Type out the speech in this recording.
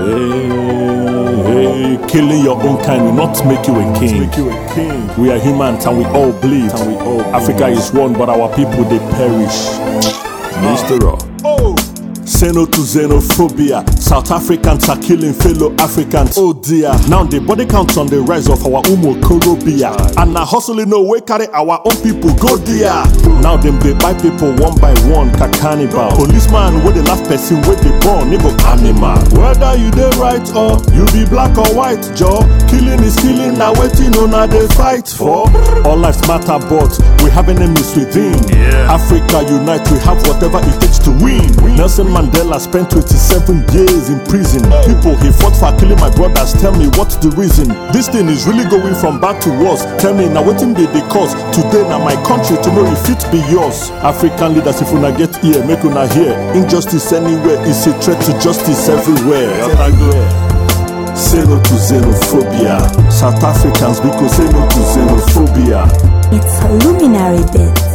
Hey, killing your own kind will not make you a king. We are humans and we all bleed. Africa is one, but our people they perish. Mr. Say no to xenophobia. South Africans are killing fellow Africans. Oh dear. Now the body count on the rise of our Umokorobia. And now hustling no way carry our own people go there. Now them they buy people one by one, cannibal. Policeman with the last person with the born, nigga animal. Whether you dey right or you be black or white, Joe. Killing is killing, now waiting on how they fight for. All lives matter, but we have enemies within. Africa unite, we have whatever it takes to win. Nelson Mandela spent 27 years in prison. People he fought for killing my brothers. Tell me what's the reason? This thing is really going from bad to worse. Tell me now what be the cause? Today now my country, tomorrow if it be yours. African leaders, if una get here, make una hear. Injustice anywhere is a threat to justice everywhere. Say no to xenophobia. South Africans, because say no to xenophobia. It's a luminary bit.